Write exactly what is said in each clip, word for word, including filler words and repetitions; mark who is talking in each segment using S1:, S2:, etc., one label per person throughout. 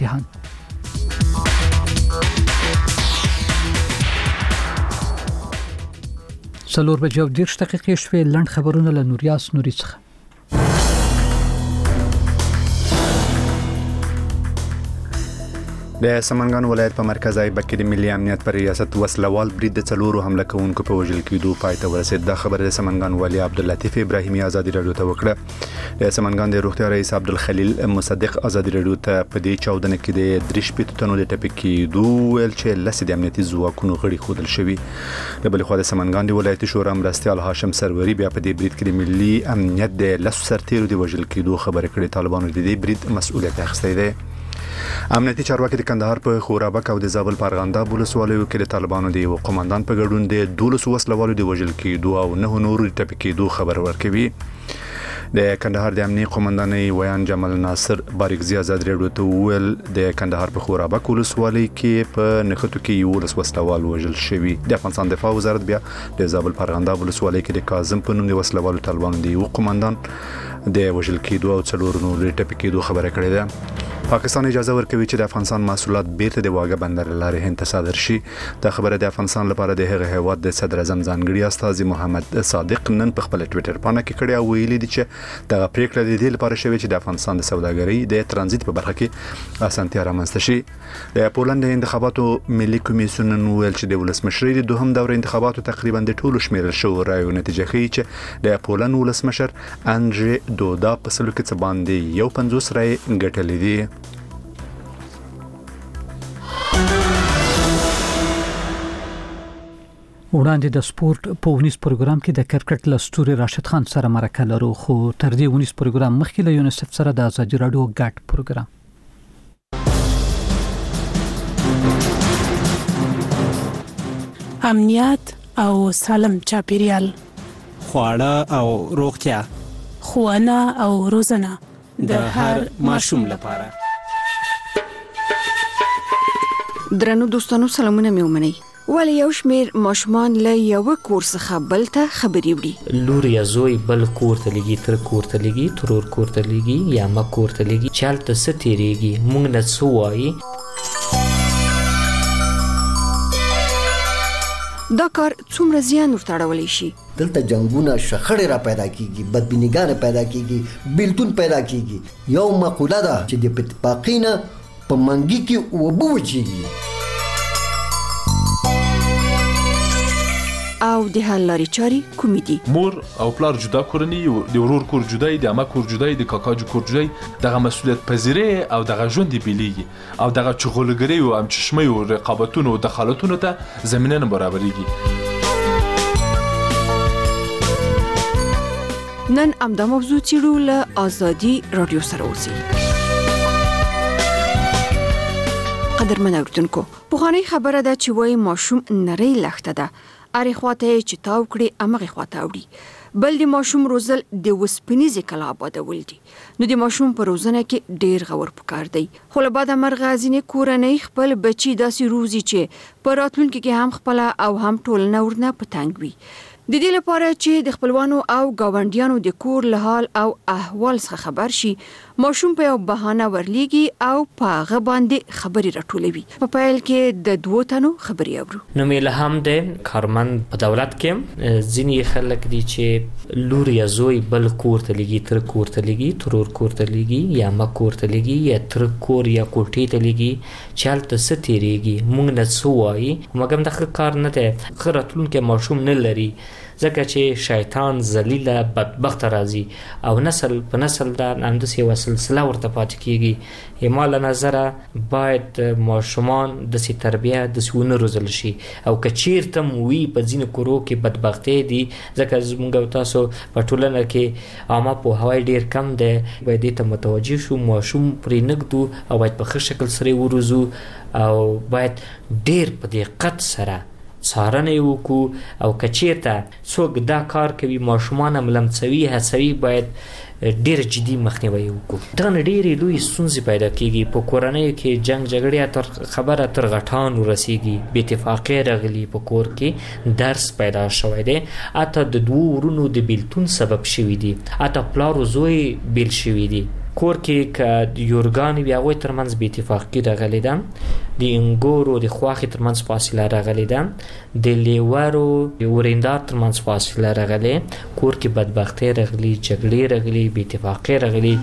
S1: جهان. څلور بجې او دېرش دقیقې شوې. لنډ خبرونه له نوریاس نوري څخه.
S2: د سمنګان ولایت په مرکز ایبک کې د ملي امنیت پر ریاست وسلوال برید د څلورو حمله کوونکو په وژل کېدو پای ته ورسېد. دا خبره د سمنګان والي عبداللطیف ابراهیمي ازادي رادیو ته وکړه. د سمنګان د روغتیا رئیس عبدالخلیل مصدق ازادي رادیو ته په دې چاودنه کې د درې شپېته تنو د ټپي کېدو ویل چې لس د امنیتي ځواکونو غړي ښودل شوي. د بلې خوا د سمنګان د ولایتي شورا مرستیال هاشم سروري بیا په دې برید کې د ملي امنیت د لسو سرتیرو د وژل کېدو خبره کړې. طالبانو د دې برید مسؤلیت اخیستی دی. امنیتي چارواکي د کندهار په خورابک او د زابل په ارغنداب ولسوالیو کې د طالبانو د یو قومندان په ګډون د دولس وسلوالو د وژل کېدو او نه نورو د ټپي کېدو خبر ورکوي. د کندهار د امنیتي قومندانۍ ویان جمال ناصر باریکزي ازادي رادیو ته وویل د کندهار په خورابک ولسوالۍ کې په نښتو کې یو ولس وسلوال وژل شوي. د افغانستان دفاع وزارت بیا د زابل په ارغنداب ولسوالۍ کې د کاظم په نوم د وسلوالو طالبانو د یو قومندان د وژل کېدو او څلور نورو د ټپي کېدو خبره کړې ده. پاکستان اجازه ورکوي چې د افغانستان محصولات بیرته د واګه بندر لارې هند ته صادر شي. دا خبره د افغانستان لپاره د هغه هیواد د صدر اعظم ځانګړي استازي محمد صادق نن په خپل ټوئیټر باندې کې کړی او ویلي دي چې دغه پریکړه د دې لپاره شوې چې د افغانستان د سوداګرۍ د ترانزیت په برخه کې اسانتیا رامنځته شي. د پولند د انتخاباتو ملي کمیسیون ویل چې د ولسمشرۍ د دوهم دوره انتخاباتو تقریبا د ټولو شمیرل شوو رایو نتیجه ښیي چې د پولند ولسمشر انډری دودا په سلو کې څه باندې یو پنځوس رای ګټلې دي.
S1: وړاندې د سپورت په ونیس پروګرام کې د کرکټ لستوري راشد خان سره مرکه لرو، خو تر دې ونیس پروګرام مخکې له یونیسف سره د ازادي رادیو ګډ پروګرام
S3: امنیت او سالم چاپیریال،
S4: خواړه او روغتیا،
S3: ښوونه او روزنه
S4: د هر ماشوم لپاره.
S5: درنو دوستانو سلامونه مې ومنئ. ولی یو شمیر ماشومان له یو کور څخه بل ته خبرې وړي.
S6: لور یا زوی بل کور ته لګي، تر کور ته لګي، ترور کور ته لګي یا ما کور ته لګي، چالت څه تیریږي مونږ نه څه وایي.
S5: دا کار څومره زیان ورته اړولی شي.
S7: دلته جنگونه شخړې را پیدا کیږي، بدبینیګانې پیدا کیږي، بیلتون پیدا کیږي. یو مقوله ده چې د اتفاقینه په منګي کې اوبه وچیږي.
S5: او د حل لارې چارې کومې دي؟
S8: مور او پلار جدا کورنۍ، د ورور کور جدای، د عمه کور جدای، د کاکا کور جدای، دغه مسؤلیت پذیری او دغه ژوند بیلیږي او دغه چغلګری او ام چشمه او رقابتونو او دخالتونو ته زمينه نه برابرېږي.
S5: نن امدا موضوع چیرو له ازادي رادیو سره اوسئ. قدرمن اوریدونکو، پخوانی خبره ده چې وای ماشوم نری لخته ده، اری خواته چې تاو کړي امغه خواته وړي. بل د ماشوم روزل د وسپنیزې کلا آبادول دي. نو د ماشوم په روزنه کې ډیر غور پکار دی. خو له بعد مرغه ځینې کورنۍ خپل بچي داسې روزي چې په راتلونکي کې هم خپل او هم ټولنه ورنه پتنګ وي. د دې لپاره چې د خپلوانو او گاونډیانو د کور له حال او احوال څخه خبر شي، ماشوم په یو بهانه ورلیږي او په هغه باندې خبرې راټولوي. په پیل کې د دوو تنو خبرې اورو.
S6: نو مې له هم د کارمند په دولت کې ځینې خلک دي چې لور یا زوی بل کور ته لګي، تر کور ته لګي، ترور کور ته لګي یا ما کور ته لګي یا تر کور یا کوټې ته لګي، چالت څه تیریږي مونږ نه څه وایي. مګم دغه کار نه دی، ښه راتلونکی ماشوم نه لري، ځکه چې شیطان ذلیله بدبخت راځي او نسل په نسل دا همداسې یوه سلسله ورته پاتې کېږي. ما له نظره باید ماشومان داسې تربیه داسې ونه روزل شي، او که چېرته م وي په ځینو کورو کې بدبختۍ دي، ځکه زموږ او تاسو په ټولنه کې عامه پوهاوی ډېر کم دی، باید دې ته متوجه شو، ماشوم پرې نږدو او باید په ښه شکل سره یې وروزو او باید ډېر په دقت سره څارنه وکړو. او که چېرته څوک دا کار کوي ماشومان هم لمڅوي هڅوي، باید ډېر جدي مخنیوی وکړو. دغه نه ډېرې لویې ستونزې پیدا کېږي. په کورنیو کې جنګ جګړې تر خبره تر غټان ورسېږي، بې اتفاقۍ راغلي، په کور کې درس پیدا شوی دی، حتی د دوو ورونو د بیلتون سبب شوي دي، حتی پلار و زوی بیل شوي دي. کور کې ک یورګان بیا وای ترمنځ به اتفاقی راغلی ده د انګورو د خواخي ترمنځ فاصله راغلی ده د لیوارو ورندار ترمنځ فاصله راغلی کور کې بدبختی راغلی جګړې راغلی به اتفاقی راغلی.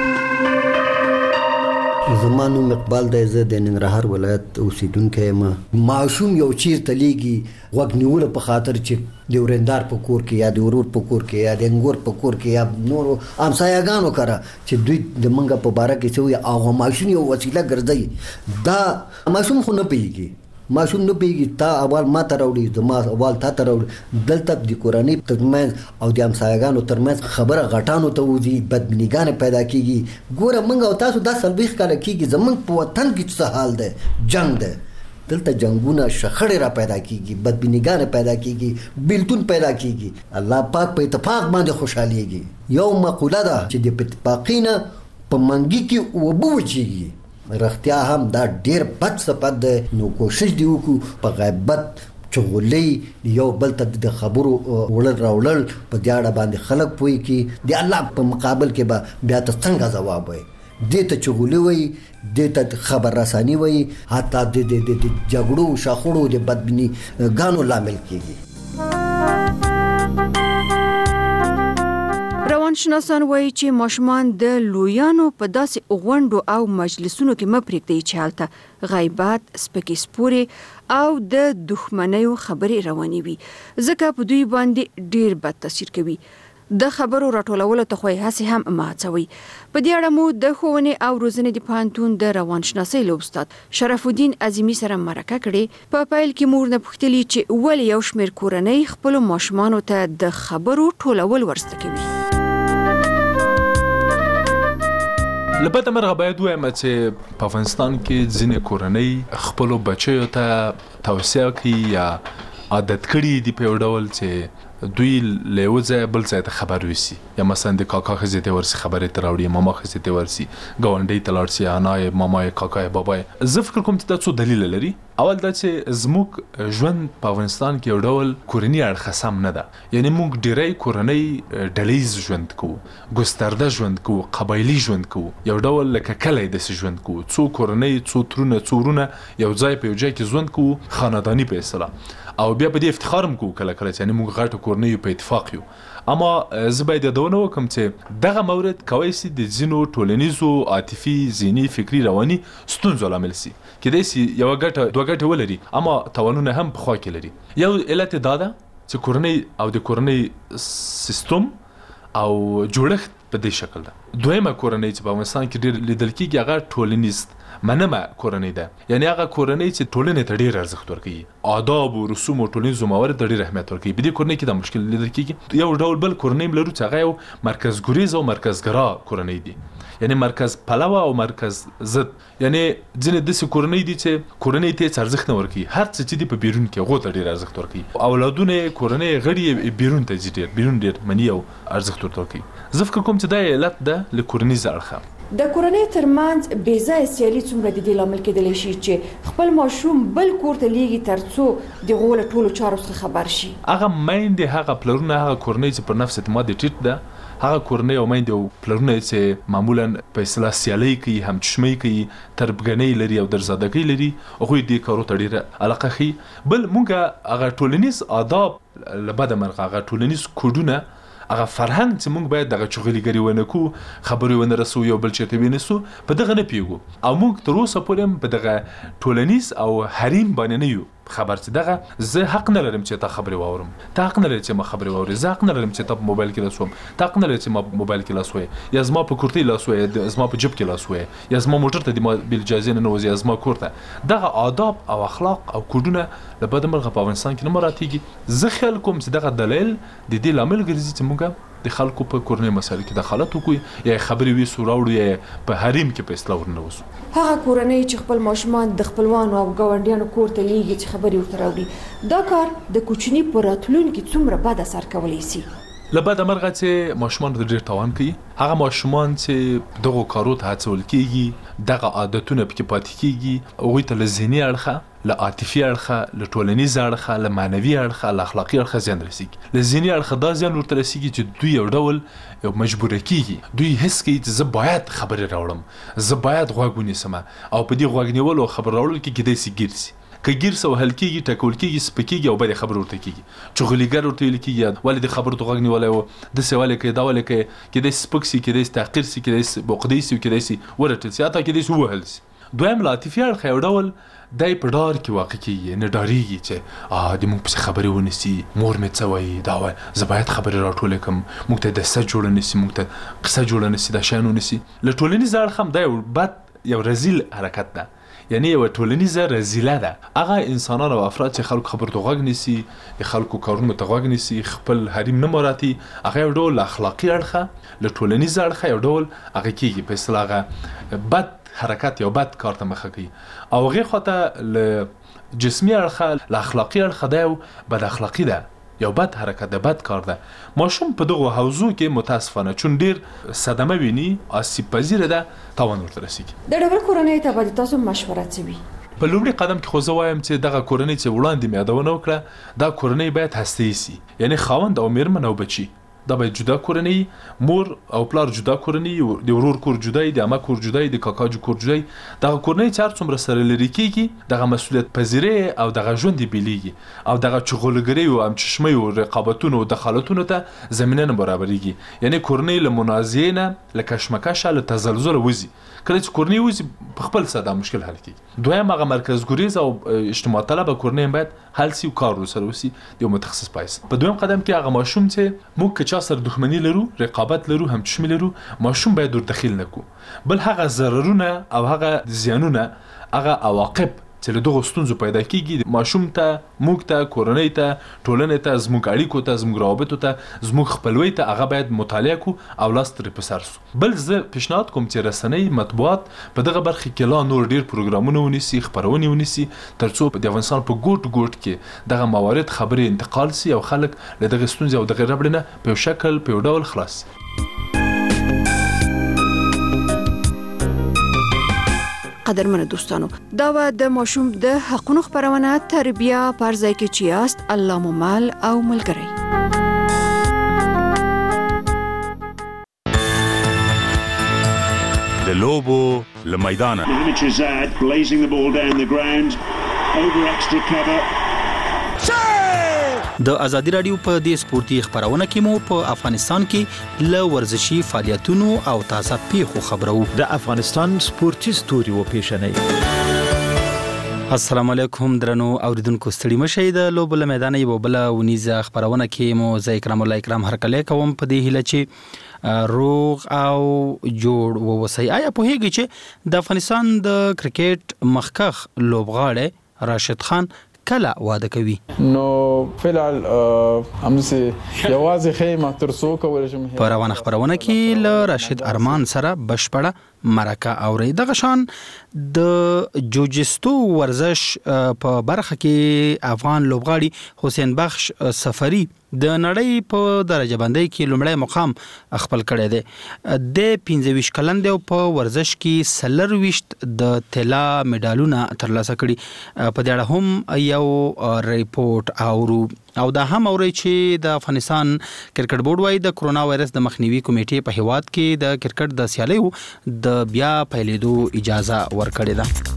S7: زمانو مقبال د زه د ننګرهار ولایت اوسیدونکی یم. ماشوم یو چیرته لیږي غوږ نیولو په خاطر چې د ورندار په کور کې یا د ورور په کور کې یا د انګور په کور کې یا نورو همسایه‌ګانو کره چې دوی د منګه په باره کې څه وایي هغه ماشوم یو وسیله ګرځوي. دا ماشوم خو نه پوهېږي ماشوم نه پوهېږي تا اول ما ته راوړي زما اول تا ته راوړي. دلته د کورنۍ ترمنځ او د همسایه‌ګانو ترمنځ خبره غټانو ته وځي بدبینیګانې پیدا کېږي. ګوره موږ او تاسو دا څلوېښت کاله کېږي زموږ په وطن کې څه حال دی جنګ دی دلته جنگونه شخړې را پیدا کیږي بدبینیګانې پیدا کیږي بیلتون پیدا کیږي. الله پاک په اتفاق باندې خوشحاليږي. یو مقوله ده چې د اتفاقینه په منګي کې وبو وچیږي. رښتیا هم دا ډیر بد صفت ده. نو کوشش دی وکړو په غیبت چغولې یو بل ته د خبرو وړل راوړل په دې اړه باندې خلک پوي کی د الله په مقابل کې به بیا ته څنګه جواب وي. دې ته چغولې وي دې ته خبر رساني وي حتی د د د جګړو شاخړو د بدبینی غانو لامل کیږي.
S5: روانشناسان وایي چې ماشومان د لویانو په داسې غونډو او مجلسونو کې مه پرېږدئ چې هلته غیبت سپکې سپورې او د دښمنیو خبرې روانې وي ځکه په دوی باندې ډیر بد تاثیر کوي. د خبرو راټولولو ته خو یې هسې هم مه هڅوئ. په دې اړه مو د ښوونې او روزنې د پوهنتون د روانشناسۍ له استاد شرف الدین عظیمي سره مرکه کړې. په پیل کې مو ورنه پوښتلي چې ولې یو شمېر کورنۍ خپلو ماشومانو ته د خبرو ټولول ورزده کوي.
S8: لبته مرغه باید وایم چې په افغانستان کې ځینې کورنۍ خپلو بچیو ته توصیه کوي یا عادت کړي دي په یو ډول چې دوی له یو ځای بل ځای ته خبر وسی یا مثلا د کاکا ښځې ته ورسي خبرې ته راوړي ماما ښځې ته ورسي ګاونډۍ ته لاړ سي انای مامای کاکای بابای. زه فکر کوم چې دا څو دلیل لري. اول دا چې زموږ ژوند په افغانستان کې یو ډول کورنۍ اړخ سم نه ده. یعنی موږ ډیری کورنۍ ډلیز ژوند کوو ګسترده ژوند کوو قبایلی ژوند کوو یو ډول لکه کلی داسې ژوند کوو څو کورنۍ څو ترونه څو ورونه یو ځای په یو ځای کې ژوند کوو خانداني په اصطلاح او بیا په دې افتخار هم کوو کله کله چې یعنې موږ غټه کورنۍ په اتفاق یو. اما زه باید یادونه وکړم چې دغه مورد کولی سي د ځینو ټولنیزو عاطفي ذهني فکري رواني ستونزو لامل سي کیدای سي یوه ګټه دوه ګټې ولري اما تاوانونه هم په خوا کې لري. یو علت دا ده چې کورنۍ او د کورنۍ سیستم او جوړښت په دې شکل ده. دویمه کورنۍ چې په افغانستان کې ډېر لیدل کېږي هغه ټولنیز منمه کورنۍ ده. یعنی هغه کورنۍ چې ټولنې ته ډېر ارزښت ورکوي آداب او رسوم او ټولنیزو موارد ته ډېر اهمیت ورکوي. په دې کورنۍ کې دا مشکل لیدل کېږي. یو ډول بل کورنۍ لرو چې هغه یو مرکزګریز او مرکزګرا کورنۍ دي یعنی مرکز پلوه او مرکز ضد. یعنی ځینې داسې کورنۍ دي چې کورنۍ ته ارزښت نه ورکوي هر څه چې دي په بیرون کې هغو ته ډېر ارزښت ورکوي. اولادونه کورنۍ غړي بیرون ته ځي ډېر بیرون ډېر مني او ارزښت ورته ورکوي. زه فکر کوم چې دا علت ده له کورنیز اړخه.
S5: د کورنۍ ترمنځ بې ځایه سیالي څومره د دې لامل کېدلی شي چې خپل ماشوم بل کور ته لیږي تر څو د هغو له ټولو چارو څخه خبر شي.
S8: هغه میندې هغه پلرونه هغه کورنۍ چې پر نفس اعتماد یې ټیټ ده هغه کورنۍ او میندې او پلرونه چې معمولا په اصطلاح سیالۍ کوي همچشمۍ کوي تربګنۍ لري او درزادګۍ لري هغوی دې کارو ته ډېره علاقه ښیي. بل موږ هغه ټولنیز آداب له بده مرغه هغه ټولنیز کوډونه هغه فرهنګ چې موږ باید دغه چغليګري ونه کو خبرې ونه رسو یو بل چیرته وینسو په دغه نه پیګو او موږ تر اوسه پورې په دغه ټولنیز او حریم باندې نه یو خبر چې دغه زه حق نه لرم چې تا خبرې واورم تا حق نه لري چې ما خبرې واوري زه حق نه لرم چې تا په موبایل کې لاسوم تا حق نه لري چې ما موبایل کې لاسوي یا زما په کورتۍ لاسوي زما په جیب کې لاسوي یا زما موټر ته د ما بل اجازه نه نوځي زما کورته دغه آداب او اخلاق او کوډونه له بده مرغه په افغانستان کې نه مراتیږي. زه خیال کوم چې دغه دلیل د دې لامل ګرځي چې موږ د خلکو په کورنۍ مسایل کې دخالت وکړو یا خبرې ویسو راوړو یا په حریم کې په اصطلاح ورنوځو.
S5: هغه کورنۍ چې خپل ماشومان د خپلوانو او ګاونډیانو کور ته لیږي چې خبرې ورته راوړي دا کار د کوچني په راتلونکي څومره بد اثر کولی سي؟
S8: لبعد مرغه چې ماشومان د ډیر تاوان کوي هغه ماشومان چې دغه کارو ته هڅول کیږي دغه عادتونه پکې پاتې کیږي او ته له ذهني اړخه له عاطفي اړخه له ټولنیز اړخه له معنوي اړخه له اخلاقي اړخه زیان رسیږي له ذهني اړخه دا زیان ورته رسیږي چې دوی یو ډول یو مجبور کیږي دوی هیڅ کوي چې زه باید خبرې راوړم زه باید غوږ ونیسم او په دې غوږ نیولو خبر راوړل کې کېدای شي ګیر شي که ګیر سو هل کېږي ټکول کېږي سپکېږي او بلې خبر ورته کېږي چغلیګر ورته ویل کېږي ولې د خبرو ته غوږ نیولی و داسې ولې کوې دا ولې کوې کېدای شي سپک شي کېدای شي تحقیر شي کېدای شي بوقدی شي کېدای شي ورټل شي حتی کېدای شي ووهل شي دویم له عاطفي اړخه یو ډول دی په ډار کې واقع کېږي نه ډارېږي چې اه د موږ پسې خبرې ونیسي مور مې څه وایي دا وایي زه باید خبرې راټولې کړم موږ ته دسته جوړه نیسي موږ ته قصه جوړه نیسي دا شیان ونیسي له ټولنیز اړخه هم دا یو بد یو رذیل حرکت ده یعنی یو ټولنیزه رذیله ده هغه انسانان او افراد چې خلکو خبرو ته غوږ نیسي د خلکو کارونو ته غوږ نیسي خپل حریم نه مراعاتي هغه یو ډول اخلاقي اړخه له ټولنیز اړخه یو ډول هغه کېږي په اصطلاح هغه بد حرکت یا بد کار ته مخه کوي او هغې خواته له جسمي اړخه له اخلاقي اړخه دا یو بد اخلاقي ده یو بد حرکت ده بد کار ده ماشوم په دغه حوزو کې متاسفانه چون ډیر صدمه ویني آسیب پذیره ده تاوان ورته رسیږي
S5: د ډبل کورنۍ ته باید تاسو مشوره کوي
S8: په لومړي قدم کې خو زه وایم چې دغه کورنۍ چې وړاندې مې یادونه وکړه دا کورنۍ باید هسته‌ایي سي یعنی خاوند او میرمن او بچي دا باید جدا کورنۍ مور او پلار جدا کورنۍ د ورور کور جدای د عمه کور جدای د کاکا کور جدای دغه کورنۍ چې هر څومره سره لري کېږي دغه مسؤلیت پذیری او دغه ژوند بیلیږي او دغه چغلګری او امچشمي او رقابتونو او دخالتونو ته زمينه نه برابرېږي یعنی کورنۍ له منازعه نه له کشمکش له تزلزل وځي کله چې کورنۍ وځي په خپل ساده مشکل حل کیږي دویم هغه مرکز ګریز او اجتماع طلب کورنۍ باید حل سي او کار وسره وسی یو متخصص پایس په دویم قدم کې هغه ماشوم چې موږ که چا سره دښمنی لرو رقابت لرو هم چشم لرو ماشوم باید ور دخیل نکو بل هغه ضررونه او هغه زیانونه هغه عواقب چې له دغه ستونزو پیدا کیږي ماشوم ته موږ ته کورنۍ ته ټولنې ته زموږ اړیکو ته زموږ روابطو ته زموږ خپلوي ته هغه باید مطالعه کو او لاس ترې په سر سو بل زه پیشنهاد کوم چې رسنۍ مطبوعات په دغه برخه کې لا نور ډیر پروګرامونه ونیسي خبرونه ونیسي ترڅو د افغانستان په ګوټ ګوټ کې دغه موارد خبرې انتقال سي او خلک له دغه ستونزې او دغه ربړنه په شکل په ډول خلاص
S5: قدرمن دوستانو دا و د ماشوم د حقونو خبرونه تربیه پر ځای کې چیاست الله مو مال او ملګری
S9: د لوبو له میدانه
S10: Zad blazing the ball down the ground over extra cover
S11: د ازادي رادیو په دې سپورتي خبرونه کې مو په افغانستان کې ل ورزشي فعالیتونو او تازه پیښو خبرو
S12: د افغانستان سپورتي ستوري و پیښنې
S11: السلام علیکم درنو اوریدونکو ستړي مشه د لوبل میدان یو بل ونیزه خبرونه کې مو زه اکرام الله اکرام هر کله کوم په دې هله چې روغ او جوړ ووسی آیا په هیګي چې د افغانستان د کرکټ مخکخ لوبغاړي راشد خان کله واده کوي
S13: نو فلال همسه یوازې خیمه ترسو کول شم
S11: په روانه خبرونه کې ل راشد ارمان سره بشپړه مرکه اوري دغه شان د جوجستو ورزش په برخه کې افغان لوبغاړي حسین بخش سفری د نړۍ په درجه بندۍ کې لومړی مقام خپل کړی دی د پنځه ویشت کلن دی په ورزش کې سلر ویشت د طلا میډالونه ترلاسه کړي په دې اړه هم یو ریپورت اورو او دا هم اوري چې د افغانستان کرکټ بورډ وايي د کرونا وایرس د مخنیوي کمیټې په هیواد کې د کرکټ د سیالیو د بیا پیلېدو اجازه ورکړې ده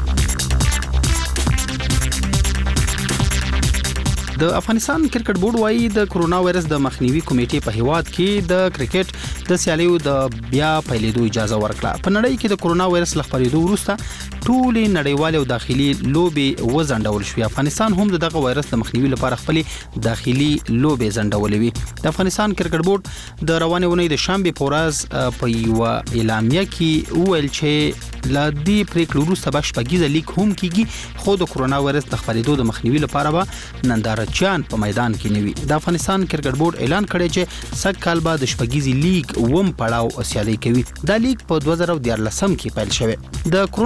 S11: د افغانستان کرکټ بورډ وايي د کرونا وایرس د مخنیوي کمیټې په هیواد کې د کرکټ د سیالیو د بیا پیلېدو اجازه ورکړه په نړۍ کې د کرونا وایرس لخپریدو وروسته ټول نړیوال او داخلي لوبې وزندول شوې افغانستان هم دغه وایرس د مخنیوي لپاره خپل داخلي لوبې زندولې وي د افغانستان کرکټ بورډ د روانې ونې د شنبه په ورځ په یو اعلامیه کې ویل چې لا دې پریکړې وروسته به شپږیزه لیګ هم کیږي خو د کرونا وایرس د خپریدو د مخنیوي لپاره به نندارچیان په میدان کې نیوي د افغانستان کرکټ بورډ اعلان کړی چې سږ کال به د شپږیزي لیګ وم پړاو سیالي کوي دا لیګ په دوه زره دیارلس کې پیل شوی د کرونا وایرس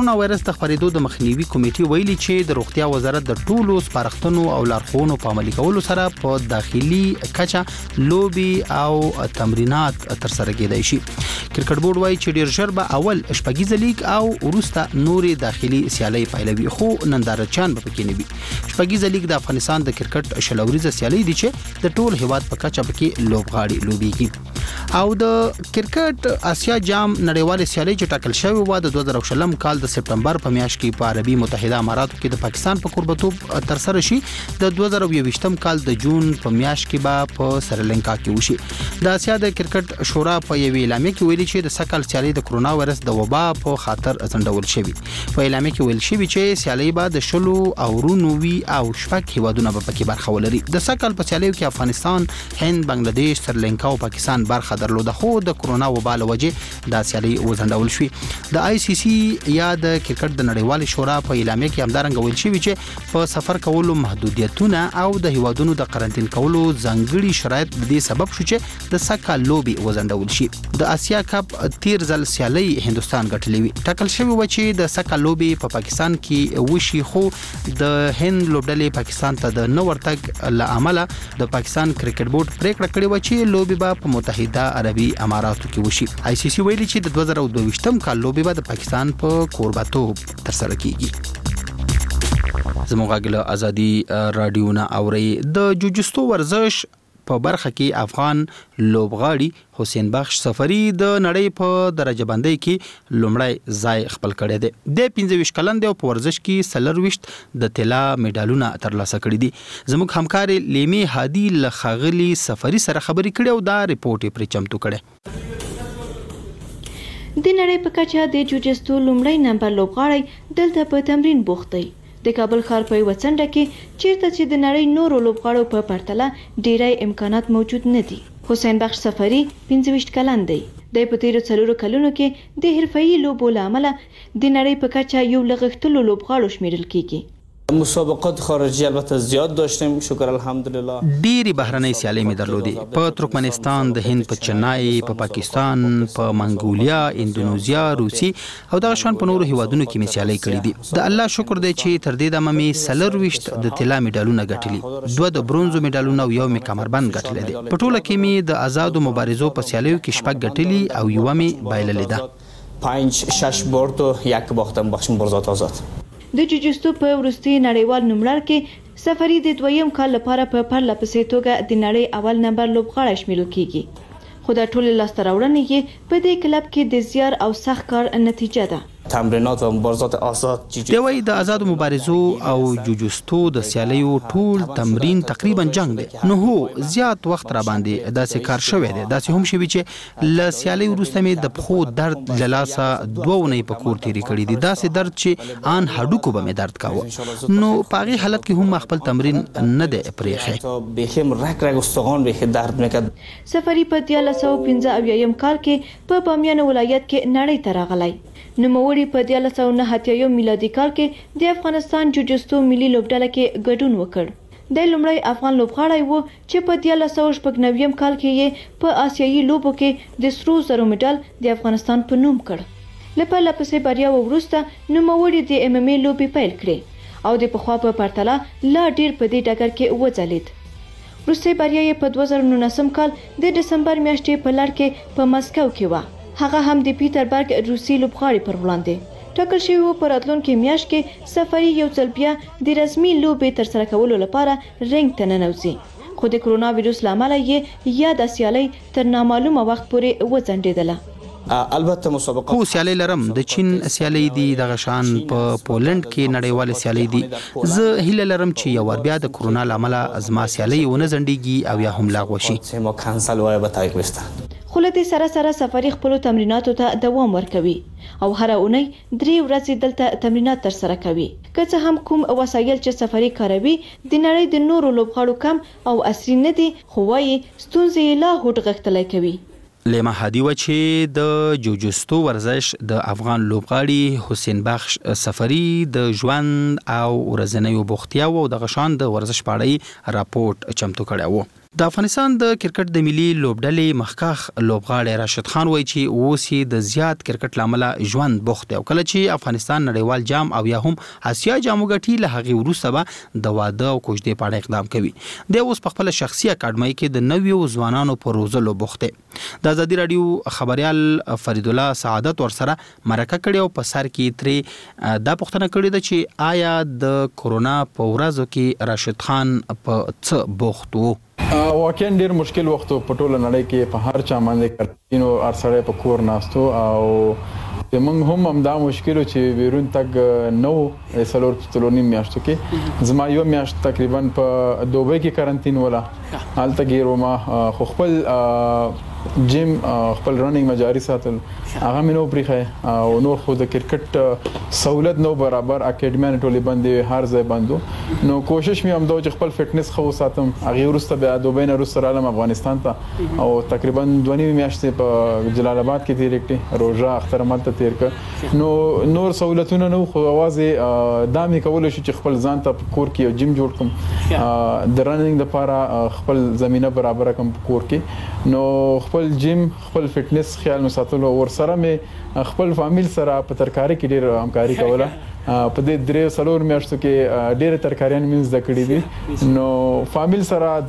S11: د خبرېدو د مخنیوي کمیټې ویلي چې د روغتیا وزارت د ټولو سپارښتنو او لارښوونو په عملي کولو سره په داخلي کچه لوبي او تمرینات ترسره کېدای شي. کرکټ بورډ وایي چې ډیر ژر به اول شپږیزه لیګ او وروسته نورې داخلي سیالۍ پیلوي، خو نندارچیان به پکې نه وي. شپږیزه لیګ د افغانستان د کرکټ شلوريزه سیالۍ دي چې د ټول هیواد په کچه پکې لوبغاړي لوبيږي. او د کرکټ آسیا جام نړیوال سیالۍ چې ټاکل شوی و د دوه زره شلم کال د سپټمبر په میاشت کې په عربي متحده اماراتو کې د پاکستان په قربتوب تر سره شي. د دوه زره یوویشتم کال د جون په میاشت کې به په سریلانکا کې وشي. د آسیا د کرکټ شورا په یوې اعلامیه کې ویلي چې د سکهال سیالۍ د کرونا وایرس د وبا په خاطر ځنډول شوی. په اعلامیه کې ویل شوی چې سیالۍ به د شلو او رونوي او شپږ هیوادونو په کې برخه ولري. د سکهال په سیالیو کې افغانستان، هند، بنگلاديش، سریلانکا او پاکستان برخه درلوده، خو د کرونا وبا له وجې د سیالۍ وځنډول شوی. د آی سی سی یا د کرکټ د نړیوال شورا په اعلامیه کې همدارنګه ویل شوی چې په سفر کولو محدودیتونه او د هیوادونو د قرنټین کولو ځانګړي شرایط د دې سبب شو چې د سکهال لوبي وځنډول شي. د آسیا کپ تیر ځل سیالۍ هندستان ګټلې وي. ټاکل شوی و چې د سکهال لوبي په پاکستان کې وشي، خو د هند لوبډلې پاکستان ته د نو ورتګ له امله د پاکستان کرکټ بورډ پریکړه کړې و چې لوبي به په متحده عربي اماراتو کې وشي. آی سی سی ویلي چې د دوه زره دوه ویشتم کال لوبي به د پاکستان په کوربتوب ترسره کیږي. زموږ غږ له ازادي رادیو نه اوري. د جوجستو ورزش په برخه کې افغان لوبغاړي حسین بخش سفری د نړۍ په درجه بندۍ کې لومړی ځای خپل کړی دی. د پنځه ویشت کلن دی او په ورزش کې څلرویشت د طلا میډالونه ترلاسه کړي دي. زموږ همکار لیمی هادي له ښاغلي سفری سره خبرې کړې او دا رپورټ یې پرې چمتو کړی.
S14: د نړۍ په کچه د جوجستو لومړی نمبر لوبغاړی دلته په تمرین بوخت دی. د کابل ښار په یوه څنډه کې چیرته چې د نړۍ نورو لوبغاړو په پرتله ډیری امکانات موجود نه دي. حسین بخش سفری پنځه ویشت کلن دی. د په تیرو څلورو کلونو کې د حرفه‌ایي لوبو له امله د نړۍ په کچه یو له غښتلو لوبغاړو شمیرل کیږي.
S4: مسابقات خارجي البته زیات داشتیم، شکر الحمدلله.
S11: ډيري بهرنۍ سیالۍ مې درلودې، په ترکمنستان، د هند په چنای، په پا پاکستان، په منګولیا، اندونیزیا، روسي او دغه شان په نورو هیوادونو کې مې سیالۍ کړې دي. د الله شکر دی چې تر دې دمه مې څلرویشت د طلا میډالونه ګټلي، دوه د برونزو میډالونه او یو مې کمربند ګټلی دی. په ټوله کې مې د آزادو مبارزو په سیالیو کې شپږ ګټلي او یوه مې بایللې ده.
S4: پنج شش برد و یک باختم بخش مبارزات آزاد.
S14: د جوجستو په وروستي نړیوال نوملړ کې سفری د دویم کال لپاره په پرله پسې توګه د نړۍ اول نمبر لوبغاړی شمیرل کیږي. خو د ټولو لاسته راوړنې یې په دې کلب کې د زیار او سخت کار نتیجه ده.
S4: تمرینات و مبارزات آزاد
S11: دی وایي د آزادو مبارزو او جوجستو د سیالیو ټول تمرین تقریبا جنگ دی. نو هو زیات وخت را باندې داسې کار شوی دی. داسې هم شوی چې له سیالۍ وروسته مې د پښو درد له لاسه دوه اونۍ په کور تېرې کړي دي. داسې درد چې ان هډوکو به مې درد کاوه. نو په هغې حالت کې هم خپل تمرین نه دی پرېښی.
S4: بیخي رګ رګ استخوان بیخي درد میکرد.
S14: سفری په دیارلس سوه پنځه اویایم کال کې په بامیان ولایت کې نړۍ ته راغلی. نوموړي په دیارلس سوه نهه اتیا میلادي کال کې د افغانستان جوجستو ملي لوبډله کې ګډون وکړ. د لومړی افغان لوبغاړی و چې په دیارلس سوه شپږ نوي کال کې یې په آسیایي لوبو کې د سرو زرو میډال د افغانستان په نوم کړ. له پرله پسې بریاوو وروسته نوموړي د ایم ایم ای لوبې پیل کړې او د پخوا په پرتله لا ډیر په دې ډګر کې وځلید. وروستۍ بریا یې په دوه زره نولسم کال د دسمبر میاشتې په لړ کې په مسکو کې وه. هغه هم د پیټربرګ روسي لوبغاړي پر وړاندې ټاکل شوی و. په راتلونکي میاشت کې سفری یو ځل بیا د رسمي لوبې ترسره کولو لپاره رنګ ته ننوځي، خو د کرونا ویروس له امله یې یاده سیالۍ تر نامعلومه وخت پورې وځنډېدله.
S4: البته مسابقات
S11: خو سیالۍ لرم. د چین سیالۍ دي، دغه شان په پولند کې نړیوال سیالۍ دي. زه هیله لرم چې یو ور بیا د کرونا له امله زما سیالۍ ونه ځنډېږي او یا هم لغوه شي. خو له دې سره سره سفری خپلو تمریناتو ته دوام ورکوي او هره اونۍ درې ورځې دلته تمرینات ترسره کوي. که څه هم کوم وسایل چې سفری کاروي د نړۍ د نورو لوبغاړو کم او عصري نه دي، خو وايي ستونزې یې لا هوډ غښتلی کوي. لیما هادي و چې د جوجستو ورزش د افغان لوبغاړي حسین بخش سفری د ژوند او ورځنیو بوختیاو او د غشان د ورزش په اړه راپورټ چمتو کړی و. د افغانستان د کرکټ د ملي لوبډلې مخکخ لوبغاړی راشد خان وایي چې اوس یې د زیات کرکټ لامل ژوند بوخت دی او کله چې افغانستان نړیوال جام او یا هم آسیا جام وګټي له هغې وروسته به د واده او کوژدې په اړه اقدام کوي. دی اوس په خپله شخصي اکاډمۍ کې د نویو ځوانانو په روزلو بوخت دی. د ازادي راډیو خبریال فرید الله سعادت ورسره مرکه کړې او په سر کې ترې دا پوښتنه کړې ده چې آیا د کورونا په ورځو کې راشد خان په څه بوخت و؟
S13: واقعا ډیر مشکل وخت په ټوله نړۍ کې په هر چا باندې کارتینو ارسره په کور ناستو او موږ هم هم دا مشکل چې بیرون تک نو سلور تلونی میاشتو کې زما یو میاشت تقریبا په دوبۍ کې کارانتین ولا حالت غیر ما خو خپل جیم خپل رننګ مجاری ساتل هغه مې نو پریخه او نو خو د کرکټ سہولت نو برابر اکیډمي ټولې باندې هر ځای باندې نو کوشش مې هم دا چې خپل فټنس خو ساتم هغه ورسته بیا دوبۍ نه ورسته رالم افغانستان ته او تقریبا دوه نیمه میاشتې په جلال آباد کې تیر کړې روزه اختر مالته تیر ک نو نور سہولتونه نو خو اوازه دامي کول شو چې خپل ځان ته کور کې جیم جوړ کوم د رننګ لپاره خپل زمينه برابر کوم کور کې نو خپل جیم خپل فټنس خیال مې ساتلو ور سره مې خپل فامیل سره په ترکاري کې ډېر همکاري کوله په دې درې سلور میاشتو کې ډېر ترکاریان مې زده کړې دي نو فامیل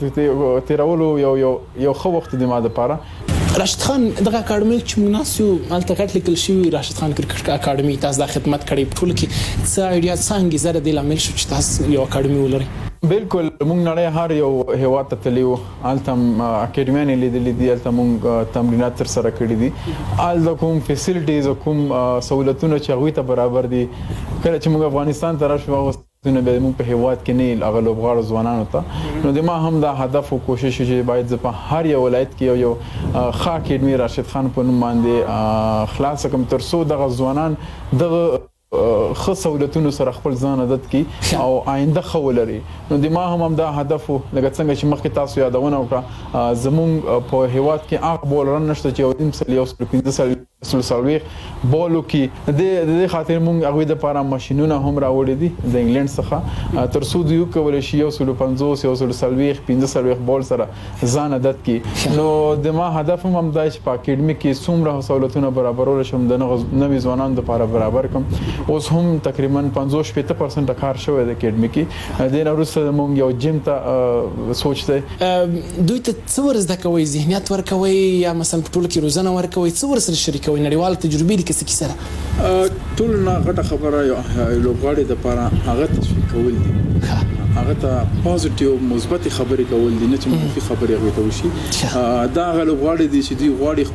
S13: سره تیرولو یو یو یو خو وخت د ما لپاره.
S15: راشد خان دغه اکاډمي چې موږ ناسو التقاط لیکل شوی راشد خان کرکټ اکاډمي تاسو د خدمت کړې ټول کې څه ایډیا څنګه زره د لامل شو چې تاسو یو اکاډمي ولرئ؟
S13: بالکل موږ نړۍ هر یو هیواد ته تللیو التم اکیډمي لیدلې دي التم موږ تمرینات تر سره کړې دي ال کوم فیسیلیټیز کوم سہولتونه چې هغه ته برابر دي کله چې موږ افغانستان ته راشو نو به موږ په هیواد کې نه هغه لوبغاړو ځوانانو ته نو د ما هم دا هدف او کوشش چې باید په هر یو ولایت کې یو ښه اکیډمي راشد خان په نوم باندې خلاص کوم تر څو دغه ځوانان دغه خو سہولتونو سره خپل ځان عادت کی او آینده خو لري نو د ما هم دا هدف لکه څنګه چې مخکې تاسو یادونه وکړه زموږ په هیواد کې هغه بولران نشته چې یو دیم سل یو سل پنځه سل سل سلوي بولو کې د دې خاطر موږ هغه د لپاره ماشينونه هم راوړي دي د انګلند څخه تر څو دیو کول شي یو سل پنځوس یو سل سلوي پنځه سلوي بول سره ځان عادت کی نو د ما هدف هم دا چې په اکیډمي کې څومره سہولتونه برابرول شم د نوې ځوانانو لپاره برابر کوم اوس هم تقریبا پنځوس شپږ پرسنټ کار شوی د اکیډمي کې د نورسته موږ یو جیم ته سوچته
S15: دوی ته څور زده کوي ذهنیت ورکوي یا مثلا په ټول کې روزنه ورکوي څور سره شریکوي نړیوال تجربې دي کیسه سره
S13: ټول نه غټه خبره یو لوبغاړي د لپاره هغه تشویق کول دي هغه ته پوزټیو مثبت خبرې کول دي نه چې منفي خبرې هغه ته وشي دا غلوبغاړي دي چې دوی غواړي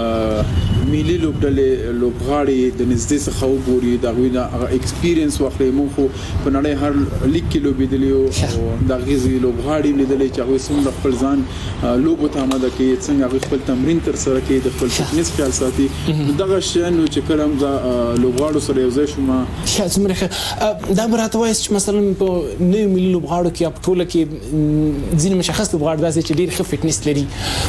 S13: خپل ملي لوبډلې لوبغاړي د نږدې څخه وګوري دا غوي دا ایکسپیرینس واخلي مو خو په نړۍ هر لیګ کې لوبېدلیو او دا غزي لوبغاړي لیدلې چې هغه څنګه خپل ځان لوبو ته آماده کوي څنګه خپل تمرین تر سره کوي د خپل فټنس خیال ساتي دغه شنو چې کلم دا لوبغاړو سره یو ځای شوم
S15: څومره دا براته وایي چې مثلا په نوې ملي لوبغاړو کې په ټوله کې ځینې مشخص لوبغاړي داسې چې ډېر ښه فټنس لري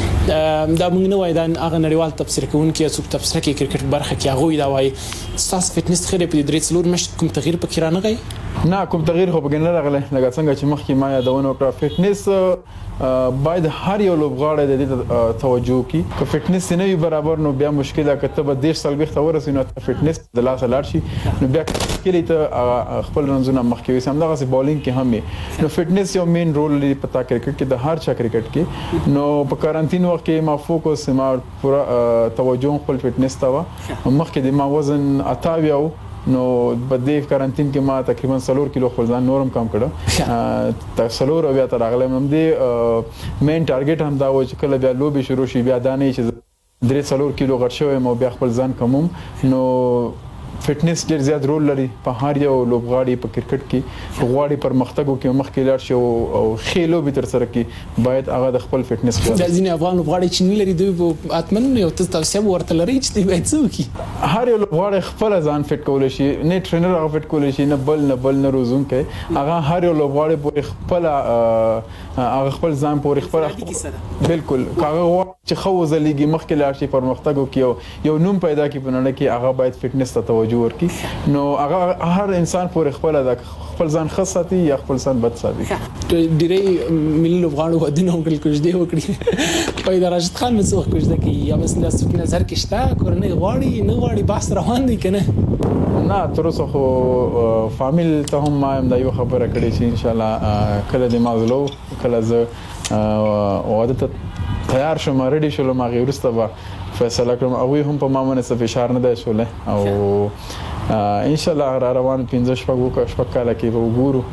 S15: دا موږ نه وایو دا هغه نړیوال تبصره کوونکي څوک تبصره کوي کرکټ برخه کې هغوی دا وایي ستاسو فټنس خیره په درې څلور میاشتو کوم تغییر پکې رانغی؟
S13: نه کوم تغییر خو پکې نه راغلی لکه څنګه چې مخکې ما یادونه وکړه فټنس باید هر یو لوبغاړی د دې توجه وکړي که فټنس نه وي برابر نو بیا مشکل ده که ته به دېرش څلوېښت ته ورسوي نو فټنس د لاسه لاړ شي نو بیا کلی ته خپل رنځونه مخکې ویسي همدغسې بالینګ کې هم وي نو فټنس یو مین رول لري په تا کرکټ کې د هر چا کرکټ کې نو په کارانتین وخت کې ما فوکس ما پوره توجه خپل فټنس ته وه مخکې د ما وزن اتاویه و نو په دې کارانتین کې ما تقریبا سلور کیلو خپل ځان نورم کم کړه تا سلور بیا تر راغلم هم دې مین ټارګټ هم دا و چې کله بیا لوبي شروع شي بیا دا نه چې درې سلور کیلو غټ شوی مو بیا خپل ځان کموم نو فټنس ډیر زیات رول لري په هر یو لوبغاړي په کرکټ کې غواړي پرمختګ وکړي مخکې لاړ شي او خېلو به تر سره کې باید هغه د خپل فټنس خیال
S15: د ځینې افغان لوبغاړي چې نه لري دوی اتمن یو څه توصیه ورته لري چې دوی باید څه وکړي
S13: هر یو لوبغاړي خپل ځان فټ کول شي نه ټرینر هغه فټ کول شي نه بل نه بل نه روزونکي هغه هر یو لوبغاړي په خپل هغه خپل ځان په خپل بالکل هغه چې خو ځلېږي مخکې لاړ شي پرمختګ وکړي یو نوم پیدا کړي په نړۍ کې هغه باید فټنس ته توجه ورکړي نو هغه هر انسان پورې خپل د خپل ځان ښه ساتي یا خپل ځان بد ساتي
S15: ډېرې ملي لوبغاړو ودونه وکړل کوژدې وکړي پیدا راشد خان مې څه کوژده کوي یا مثلا ستاسو نظر کې شته کورنۍ غواړي نه غواړي بحث روان دی کنه
S13: نه تر اوسه خو فامیل ته هم ما هم دا یو خبره کړې چې ان شاء الله کله د مازلو کله زه واده ته تیار شوم ریډي شولم هغه ورسته به فیصله کوم او هم په ما باندې څه فشار نه دی شوله او ان شاء الله را روان پنځه شپږ شپږ کال کې به وګورو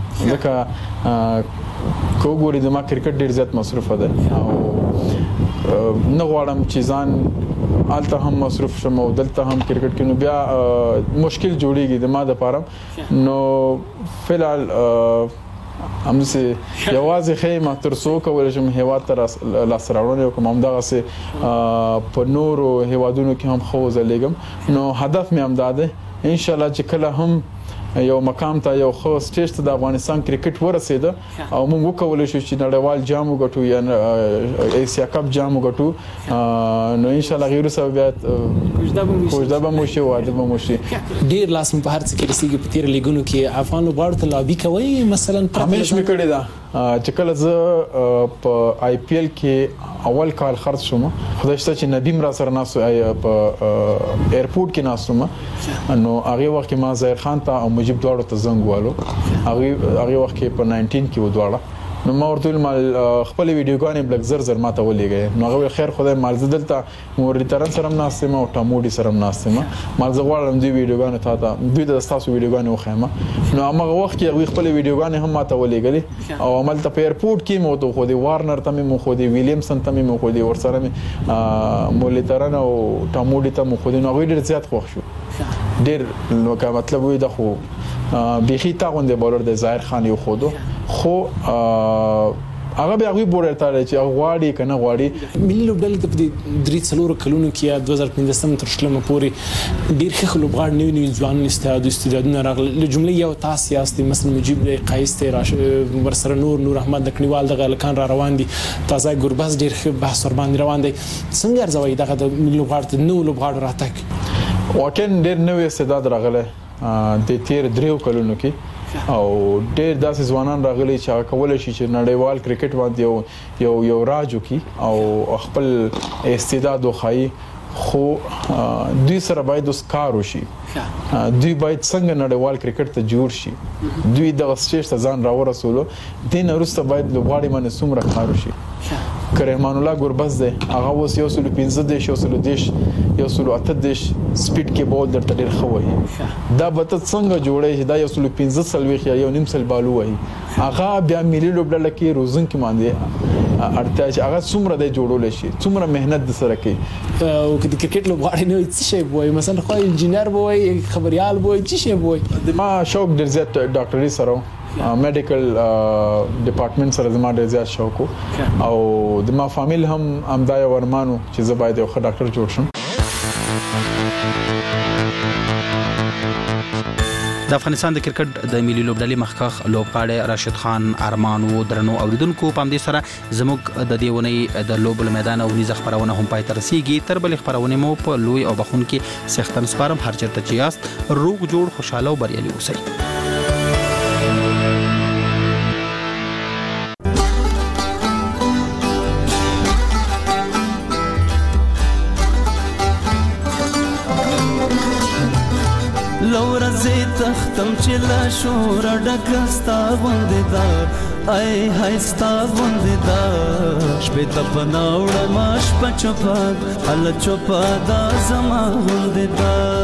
S13: ځکه کو ګوري د ما کرکټ ډیر زیات مصروف ده او نه غواړم چې ځان آلته هم مصروف شم او دلته هم کرکټ کې نو بیا مشکل جوړیږي د ما د پاره نو فلحال همسه یوازې خیمه تر څو کول شم هوا تر لاس راوړنه کوم هم دغه سه په نورو هوادونو کې هم خو زلېګم نو هدف مې هم داده ان شاء الله چې کله هم یو مقام ته یو خو سټیج ته د افغانستان کرکټ ورسېده او موږ وکولای شو چې نړیوال جام وګټو یا ایسیا کپ جام وګټو نو ان شاء الله غیر سبب کوژده به مو شي واده به مو شي
S15: ډیر لاس په هر څه کې رسیږي په تیر لیګونو کې افغان لوبغاړو ته لابي کوي مثلا
S13: همیش مې کړی دا چې کله زه په آی پی ایل کې اول کال خرڅ شوم خدای شته چې ندیم را سره ناسو په ایرپورټ کې ناسوم نو هغه وخت ما ظاهر خان ته او مجيب دواړو ته زنګ والو هغه هغه وخت کې په ناینټین کې و دواړه نو ما ورته مال خپل ویډیوګانې بلک زر زر ماته ولېږي نو هغه خیر خدای مال زدلته مور ریټرن سره ناسته ما او ټاموډي سره ناسته ما مال زغوالم دی ویډیوګانې تا ته دوی د تاسو ویډیوګانې وخېما نو هغه وخت کې هغه خپل ویډیوګانې هم ماته ولېږلي او عمل ته په ایرپورټ کې مو ته خو دی وارنر ته مو خو دی ویلیامسن ته مو خو دی ورسره مو لیټرن او ټاموډي ته مو خو دی نو هغه ډیر زیات خوښ شو ډیر نو کا مطلب وي د خو بيخي تا غونډه بولر د ظاهر خان یو خودو خو هغه به هغه بورر ته چې غواړي کنه غواړي
S15: ملي لوبډلې د درې څلور کلونو کې دوه هزار پنځه تر شلمه پورې ډیر ښه لوبغاړي نوي نوي ځوانان استعداد استعدادونه راغلي له جملې یو تاسو یاست مثلا مجيب قایس ته راشد ورسره نور نور احمد د کنيوال د غلکان را روان دي تازه ګورباز ډیر ښه بحث ور باندې روان دي څنګه ارزوي دغه د ملي لوبغاړو نو لوبغاړو راتګ
S13: واکن ډیر نوې استعداد راغله د تیر دریو کلونو کې او ډېر داسې ځوانان راغلي چې کولای شي چې نړیوال کرکټ باندې یو یو یو راجو کی او خپل استعداد وخایي خو دوی سره باید اوس کار وشي دوی باید څنګه نړیوال کرکټ ته جوړ شي دوی د سټیج ته ځان راورسولو دین وروسته باید لوبغاړي باندې څومره کار وشي کرمان الله ګوربز دی هغه اوس یو سلو پنځه دیش یو سلو دیش یو سلو اته دیش سپیډ کې بول درته ډیر ښه وایي دا به ته څنګه جوړې دا یو سلو پنځه سلويخ یا یو نیم سل بالو وایي هغه بیا ملي لوبډله کې روزن کې باندې اړتیا چې هغه څومره دی جوړول شي څومره مهنت د سره کوي
S15: او کې د کرکټ لوبغاړي نه څه شي وایي مثلا خو انجینر وایي خبريال وایي څه شي وایي
S13: ما شوق ډیر زیات ډاکټري سره میډیکل ډپارټمنټ سره زما ډیر زیات شوق او د ما فامیل هم امدای ورمانو چې زه باید یو ښه ډاکټر جوړ شم
S11: د افغانستان د کرکټ د ملي لوبډلې مخکخ لوبغاړی راشد خان ارمانو درنو اوریدونکو پام دې سره زموږ د دیونی د لوبل میدان او نيزه خبرونه هم پای تر رسیدي تر بل خبرونه مو په لوی او بخون کې سختن سپارم هر چرته چیاست روغ جوړ خوشاله او بریالي اوسئ
S16: لورزی تختم چې لا شور ډکستا غوندې دا ای هاي ستا غوندې دا شپې ته پناوړه ماش په چوپا هل چوپا دا زما غوندې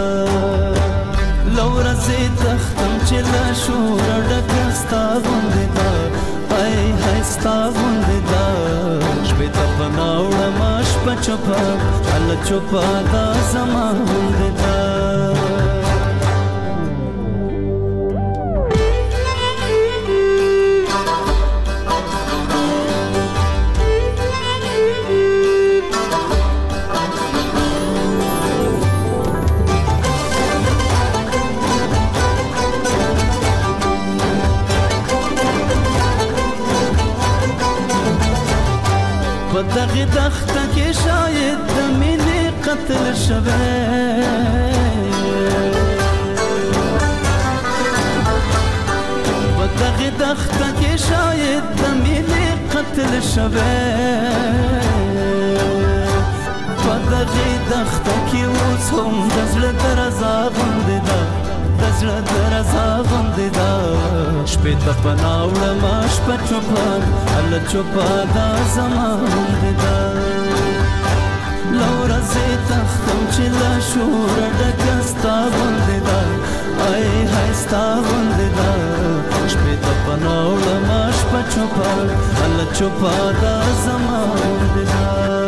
S16: دا لورزی تختم چې لا شور ډکستا غوندې دا ای هاي ستا غوندې دا شپې ته پناوړه ماش په چوپا هل چوپا دا زما غوندې دا دغه دخته کې قتل شوه دغه دخته کې شاید د مینې قتل شوه په دغه دخته کې اوس هم د زړه درزا غوندې ده د زړه درزا غوندې ده شپې ته پناه وړمه شپه چوپه هله چوپه دا زما غوندې ده له ورځې تختم چې له شوره ډکه ستا غوندې ده ای های ستا غوندې ده شپې ته پناه وړمه شپه چوپه هله چوپه دا زما غوندې ده